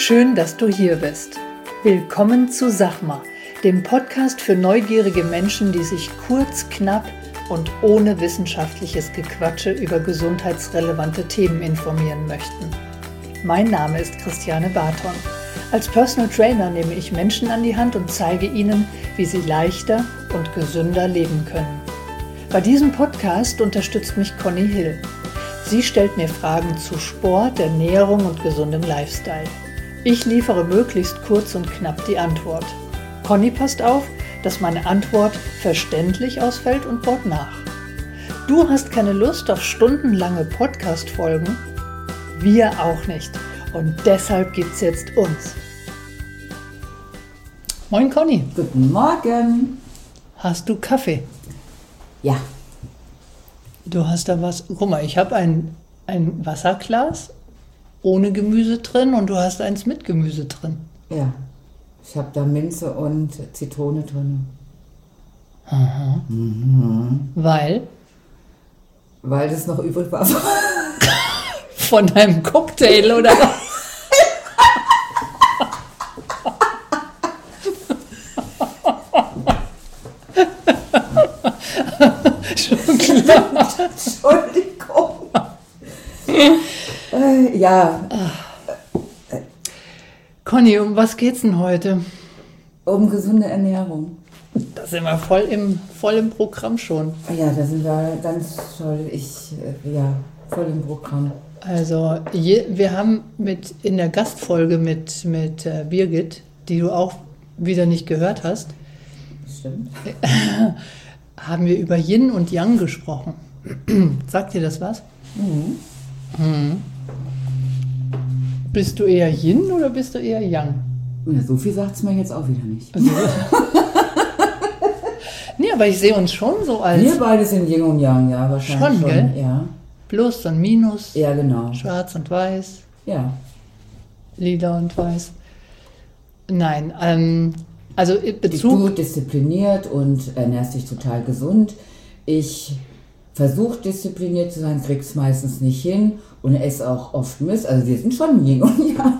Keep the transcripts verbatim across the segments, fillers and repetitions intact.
Schön, dass du hier bist. Willkommen zu Sachma, dem Podcast für neugierige Menschen, die sich kurz, knapp und ohne wissenschaftliches Gequatsche über gesundheitsrelevante Themen informieren möchten. Mein Name ist Christiane Barton. Als Personal Trainer nehme ich Menschen an die Hand und zeige ihnen, wie sie leichter und gesünder leben können. Bei diesem Podcast unterstützt mich Conny Hill. Sie stellt mir Fragen zu Sport, Ernährung und gesundem Lifestyle. Ich liefere möglichst kurz und knapp die Antwort. Conny passt auf, dass meine Antwort verständlich ausfällt und baut nach. Du hast keine Lust auf stundenlange Podcast-Folgen? Wir auch nicht. Und deshalb gibt's jetzt uns. Moin Conny. Guten Morgen. Hast du Kaffee? Ja. Du hast da was. Guck mal, ich habe ein, ein Wasserglas ohne Gemüse drin und du hast eins mit Gemüse drin. Ja. Ich habe da Minze und Zitrone drin. Aha. Mhm. Weil? Weil das noch übrig war. Von deinem Cocktail, oder? Schon klar. Entschuldigung. äh, ja. Conny, um was geht's denn heute? Um gesunde Ernährung. Da sind wir voll im, voll im Programm schon. Ja, da sind wir ganz toll. Ich, äh, ja, voll im Programm. Also, je, wir haben mit in der Gastfolge mit, mit äh, Birgit, die du auch wieder nicht gehört hast, Stimmt. haben wir über Yin und Yang gesprochen. Sagt dir das was? Mhm. Mhm. Bist du eher Yin oder bist du eher Yang? Ja, so viel sagt es mir jetzt auch wieder nicht. Also, nee, aber ich sehe uns schon so als Wir beide sind Yin und Yang, ja, wahrscheinlich Schon, schon. gell? Ja. Plus und Minus, Ja, genau. Schwarz und Weiß, Ja. Lila und Weiß. Nein, ähm, also in Bezug... Du diszipliniert und ernährst dich total gesund. Ich versuche diszipliniert zu sein, krieg's meistens nicht hin und esse auch oft Mist. Also wir sind schon Yin und Yang.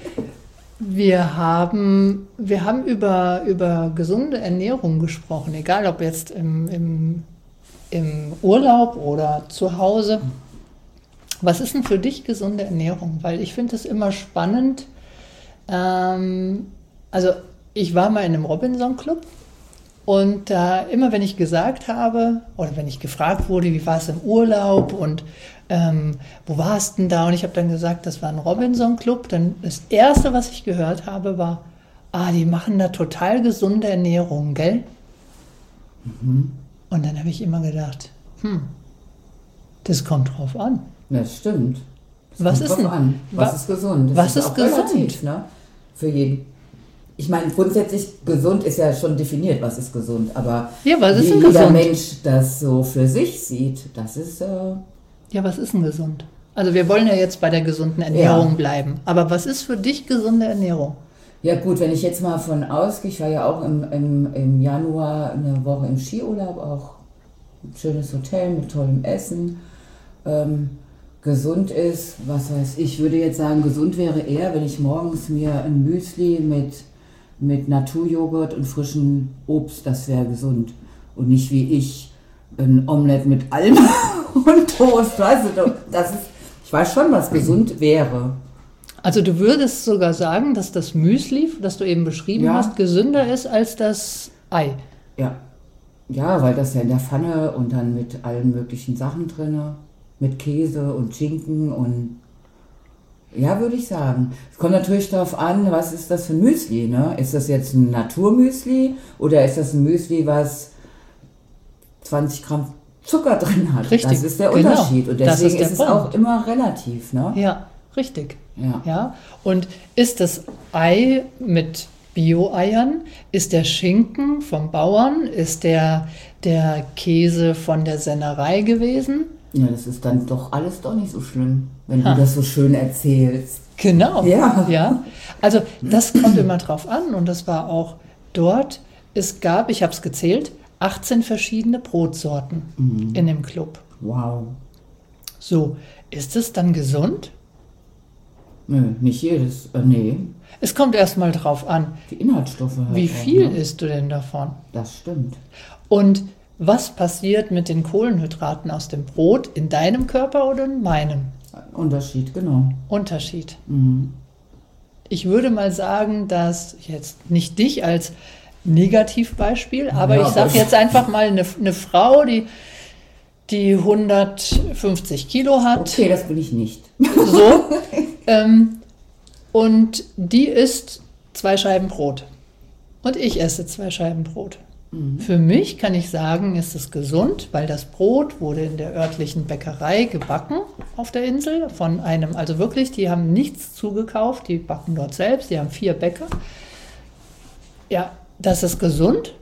Wir haben, wir haben über, über gesunde Ernährung gesprochen, egal ob jetzt im, im, im Urlaub oder zu Hause. Was ist denn für dich gesunde Ernährung? Weil ich finde es immer spannend. Ähm, also ich war mal in einem Robinson-Club und äh, immer wenn ich gesagt habe oder wenn ich gefragt wurde, wie war es im Urlaub und ähm, wo warst du denn da? Und ich habe dann gesagt, das war ein Robinson-Club. Dann das Erste, was ich gehört habe, war, ah, die machen da total gesunde Ernährung, gell? Mhm. Und dann habe ich immer gedacht, hm, das kommt drauf an. Das stimmt. Das Was kommt ist drauf denn- an. Was wa- ist gesund? Das was ist auch gesund? relativ, ne? Für jeden. Ich meine, grundsätzlich gesund ist ja schon definiert, was ist gesund. Aber Ja, was ist wie denn jeder gesund? Mensch das so für sich sieht, das ist... Äh, Ja, was ist denn gesund? Also wir wollen ja jetzt bei der gesunden Ernährung Ja. bleiben. Aber was ist für dich gesunde Ernährung? Ja gut, wenn ich jetzt mal von ausgehe, ich war ja auch im, im, im Januar eine Woche im Skiurlaub, auch ein schönes Hotel mit tollem Essen. Ähm, gesund ist, was weiß ich, würde jetzt sagen, gesund wäre eher, wenn ich morgens mir ein Müsli mit, mit Naturjoghurt und frischem Obst, das wäre gesund. Und nicht wie ich, ein Omelett mit allem und Toast, weißt du, das ist, ich weiß schon, was gesund wäre. Also du würdest sogar sagen, dass das Müsli, das du eben beschrieben Ja. hast, gesünder ist als das Ei. Ja. Ja, weil das ja in der Pfanne und dann mit allen möglichen Sachen drin, mit Käse und Schinken und ja, würde ich sagen. Es kommt natürlich darauf an, was ist das für ein Müsli, ne? Ist das jetzt ein Naturmüsli oder ist das ein Müsli, was zwanzig Gramm Zucker drin hat? Richtig, Das ist der genau. Unterschied und Das deswegen ist der ist, es Punkt. auch immer relativ, ne? Ja, richtig. Ja. Ja. Und ist das Ei mit Bio-Eiern? Ist der Schinken vom Bauern? Ist der, der Käse von der Sennerei gewesen? Ja, das ist dann doch alles doch nicht so schlimm, wenn Ha. du das so schön erzählst. Genau. Ja. ja. Also das kommt immer drauf an und das war auch dort. Es gab, ich habe es gezählt, achtzehn verschiedene Brotsorten Mhm. in dem Club. Wow. So, ist es dann gesund? Nö, nicht jedes, äh, nee. Es kommt erstmal drauf an, Die Inhaltsstoffe halt wie auch, viel ne? isst du denn davon? Das stimmt. Und was passiert mit den Kohlenhydraten aus dem Brot in deinem Körper oder in meinem? Unterschied, genau. Unterschied. Mhm. Ich würde mal sagen, dass jetzt nicht dich als Negativbeispiel, aber Ja, ich sage das- jetzt einfach mal eine, eine Frau, die, die hundertfünfzig Kilo hat, Okay, das bin ich nicht. so, ähm, und die isst zwei Scheiben Brot. Und ich esse zwei Scheiben Brot. Für mich kann ich sagen, ist es gesund, weil das Brot wurde in der örtlichen Bäckerei gebacken auf der Insel von einem, also wirklich, die haben nichts zugekauft, die backen dort selbst, die haben vier Bäcker. Ja, das ist gesund.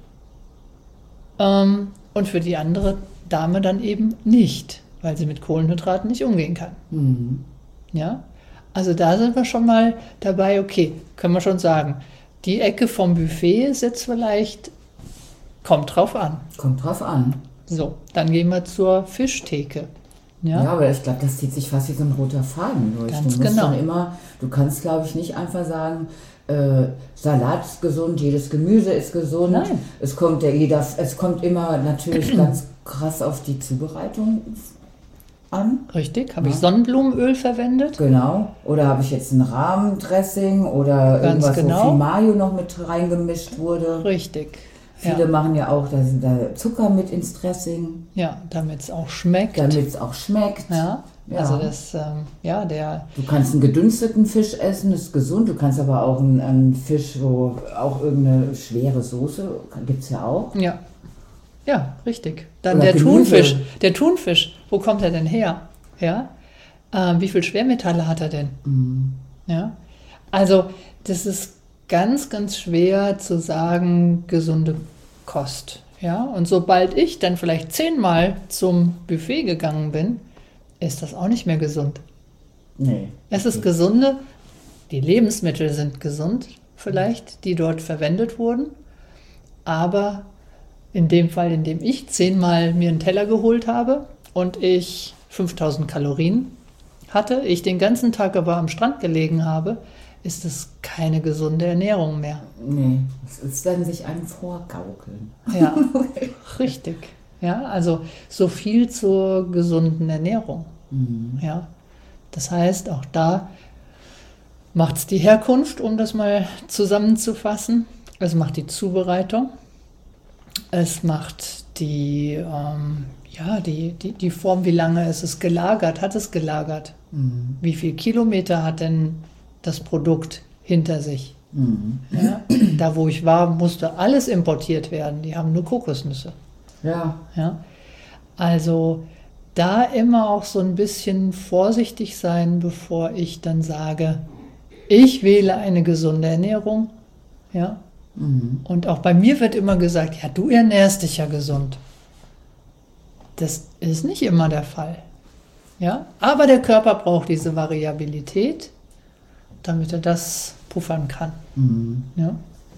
Ähm, und für die andere Dame dann eben nicht, weil sie mit Kohlenhydraten nicht umgehen kann. Mhm. Ja, also da sind wir schon mal dabei, okay, können wir schon sagen, die Ecke vom Buffet ist jetzt vielleicht, kommt drauf an. Kommt drauf an. So, dann gehen wir zur Fischtheke. Ja, Ja, aber ich glaube, das zieht sich fast wie so ein roter Faden durch. Ganz du musst genau. schon immer, du kannst, glaube ich, nicht einfach sagen, äh, Salat ist gesund, jedes Gemüse ist gesund. Nein. Es kommt ja jeder, es kommt immer natürlich ganz krass auf die Zubereitung an. richtig. Habe ich Ja. Sonnenblumenöl verwendet? Genau. Oder habe ich jetzt ein Rahmendressing oder Ganz irgendwas, genau. wo viel Mayo noch mit reingemischt wurde. Richtig. Viele Ja, machen ja auch da sind da Zucker mit ins Dressing, ja damit es auch schmeckt. damit es auch schmeckt. Ja, Ja. also das, ähm, ja, der, Du kannst einen gedünsteten Fisch essen, ist gesund. Du kannst aber auch einen, einen Fisch, wo auch irgendeine schwere Soße, gibt es ja auch. ja, ja, richtig. Dann Oder der Gemüse. Thunfisch. Der Thunfisch, wo kommt er denn her? Ja, ähm, wie viel Schwermetalle hat er denn? Mhm. Ja, also das ist ganz, ganz schwer zu sagen, gesunde Kost. Ja, und sobald ich dann vielleicht zehnmal zum Buffet gegangen bin, ist das auch nicht mehr gesund. Nee. Es ist gesunde, die Lebensmittel sind gesund vielleicht, die dort verwendet wurden, aber in dem Fall, in dem ich zehnmal mir einen Teller geholt habe und ich fünftausend Kalorien hatte, ich den ganzen Tag aber am Strand gelegen habe, ist es keine gesunde Ernährung mehr. Nee, es ist dann sich einem vorgaukeln. Ja, richtig. Ja, also so viel zur gesunden Ernährung. Mhm. Ja, das heißt, auch da macht es die Herkunft, um das mal zusammenzufassen. Es macht die Zubereitung. Es macht die, ähm, ja, die, die, die Form, wie lange ist es gelagert, hat es gelagert. Mhm. Wie viel Kilometer hat denn das Produkt hinter sich? Mhm. Ja, da, wo ich war, musste alles importiert werden. Die haben nur Kokosnüsse. Ja, Ja, also da immer auch so ein bisschen vorsichtig sein, bevor ich dann sage, ich wähle eine gesunde Ernährung. Ja, mhm. und auch bei mir wird immer gesagt, ja, du ernährst dich ja gesund. Das ist nicht immer der Fall. Ja, aber der Körper braucht diese Variabilität, damit er das puffern kann. Mhm. Ja.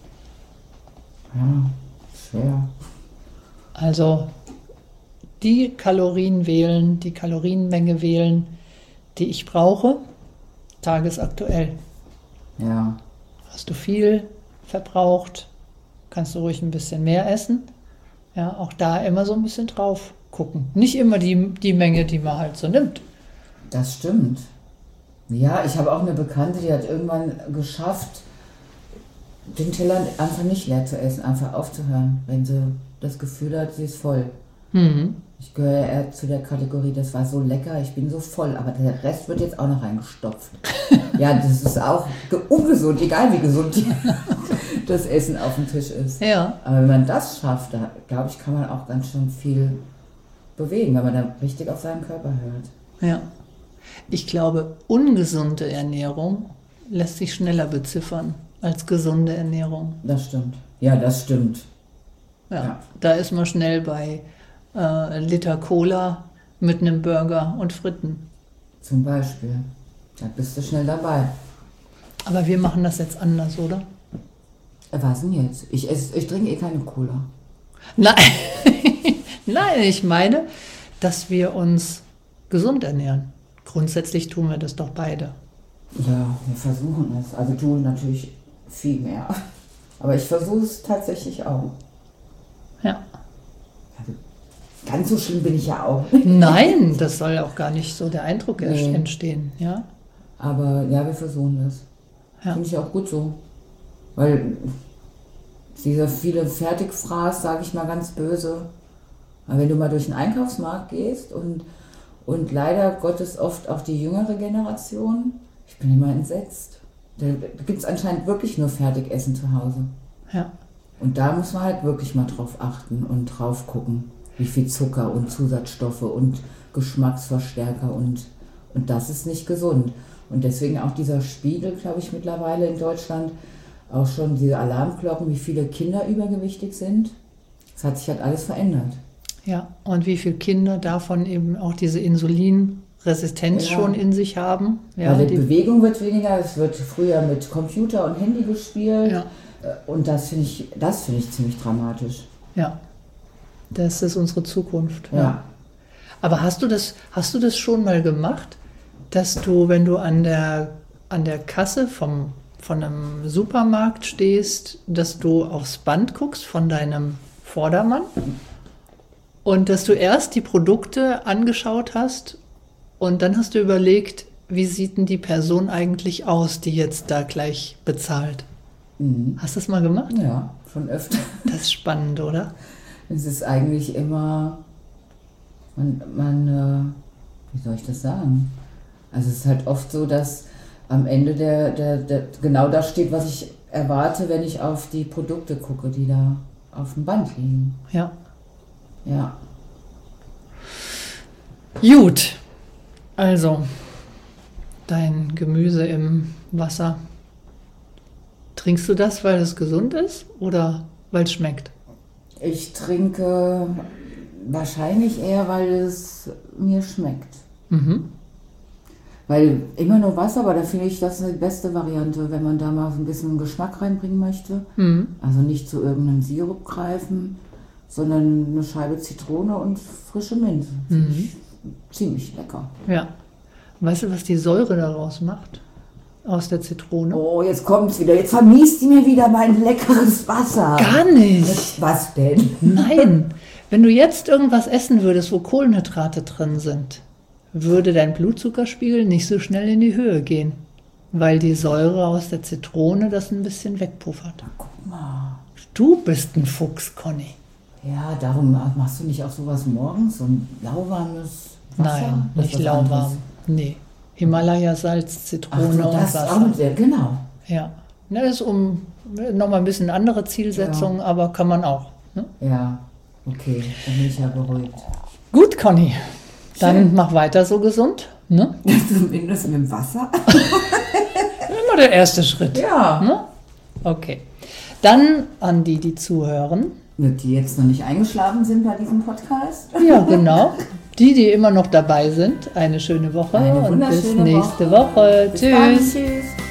Ja, schwer. Also die Kalorien wählen, die Kalorienmenge wählen, die ich brauche, tagesaktuell. Ja, Hast du viel verbraucht, kannst du ruhig ein bisschen mehr essen. Ja, auch da immer so ein bisschen drauf gucken. Nicht immer die, die Menge, die man halt so nimmt. das stimmt. Ja, ich habe auch eine Bekannte, die hat irgendwann geschafft, den Teller einfach nicht leer zu essen, einfach aufzuhören, wenn sie das Gefühl hat, sie ist voll. Mhm. Ich gehöre eher zu der Kategorie, das war so lecker, ich bin so voll, aber der Rest wird jetzt auch noch reingestopft. Ja, das ist auch ge- ungesund, egal wie gesund die- das Essen auf dem Tisch ist. Ja, Aber wenn man das schafft, da glaube ich, kann man auch ganz schön viel bewegen, wenn man dann richtig auf seinen Körper hört. ja. Ich glaube, ungesunde Ernährung lässt sich schneller beziffern als gesunde Ernährung. Das stimmt. Ja, das stimmt. Ja, Ja. da ist man schnell bei äh, Liter Cola mit einem Burger und Fritten. Zum Beispiel. Da bist du schnell dabei. Aber wir machen das jetzt anders, oder? Äh, Was denn jetzt? Ich, ess, ich trinke eh keine Cola. Nein, nein, ich meine, dass wir uns gesund ernähren. Grundsätzlich tun wir das doch beide. Ja, wir versuchen es. Also tun natürlich viel mehr. Aber ich versuche es tatsächlich auch. Ja. Also ganz so schlimm bin ich ja auch. Nein, das soll auch gar nicht so der Eindruck Nee. entstehen. Ja? Aber ja, wir versuchen das. Ja. Finde ich auch gut so. Weil dieser viele Fertigfraß, sage ich mal ganz böse. Aber wenn du mal durch den Einkaufsmarkt gehst und, und leider Gottes oft auch die jüngere Generation, ich bin immer entsetzt. Da, da gibt es anscheinend wirklich nur Fertigessen zu Hause. Ja. Und da muss man halt wirklich mal drauf achten und drauf gucken, wie viel Zucker und Zusatzstoffe und Geschmacksverstärker und, und das ist nicht gesund. Und deswegen auch dieser Spiegel, glaube ich, mittlerweile in Deutschland, auch schon diese Alarmglocken, wie viele Kinder übergewichtig sind. Das hat sich halt alles verändert. Ja, und wie viele Kinder davon eben auch diese Insulinresistenz Ja. schon in sich haben. Ja, Weil die die, Bewegung wird weniger, es wird früher mit Computer und Handy gespielt. ja, Und das finde ich, das finde ich ziemlich dramatisch. ja, das ist unsere Zukunft. Ja. Aber hast du das, hast du das schon mal gemacht, dass du, wenn du an der, an der Kasse vom, von einem Supermarkt stehst, dass du aufs Band guckst von deinem Vordermann und dass du erst die Produkte angeschaut hast und dann hast du überlegt, wie sieht denn die Person eigentlich aus, die jetzt da gleich bezahlt? Mhm. Hast du das mal gemacht? Ja, schon öfter. Das ist spannend, oder? Es ist eigentlich immer, man, man äh, wie soll ich das sagen? Also es ist halt oft so, dass am Ende der, der, der genau das steht, was ich erwarte, wenn ich auf die Produkte gucke, die da auf dem Band liegen. Ja. Ja. Gut, also dein Gemüse im Wasser. Trinkst du das, weil es gesund ist oder weil es schmeckt? Ich trinke wahrscheinlich eher, weil es mir schmeckt. Mhm. Weil immer nur Wasser, aber da finde ich, das ist die beste Variante, wenn man da mal so ein bisschen Geschmack reinbringen möchte. Mhm. Also nicht zu irgendeinem Sirup greifen, sondern eine Scheibe Zitrone und frische Minze. Finde Mhm. ich ziemlich lecker. Ja. Weißt du, was die Säure daraus macht? Aus der Zitrone? Oh, jetzt kommt's wieder. Jetzt vermiest die mir wieder mein leckeres Wasser. Gar nicht. Was denn? Nein. Wenn du jetzt irgendwas essen würdest, wo Kohlenhydrate drin sind, würde dein Blutzuckerspiegel nicht so schnell in die Höhe gehen, weil die Säure aus der Zitrone das ein bisschen wegpuffert. Guck mal. Du bist ein Fuchs, Conny. Ja, darum machst du nicht auch sowas morgens, so ein lauwarmes Wasser? Nein, Das nicht ist was lauwarm. anderes. Nee. Himalaya-Salz, Ach Zitrone so, und das Wasser. auch mit der, genau. Ja. Ne, ist um nochmal ein bisschen andere Zielsetzung, Ja. aber kann man auch. Ne? Ja, okay, dann bin ich ja beruhigt. Gut, Conny. Dann Schön. mach weiter so gesund. Ne? Zumindest mit dem Wasser. Immer der erste Schritt. Ja. Ne? Okay. Dann an die, die zuhören. Die jetzt noch nicht eingeschlafen sind bei diesem Podcast. Ja, genau. Die, die immer noch dabei sind. Eine schöne Woche Eine und bis wunderschöne nächste Woche. Woche. Bis Tschüss. dann. Tschüss.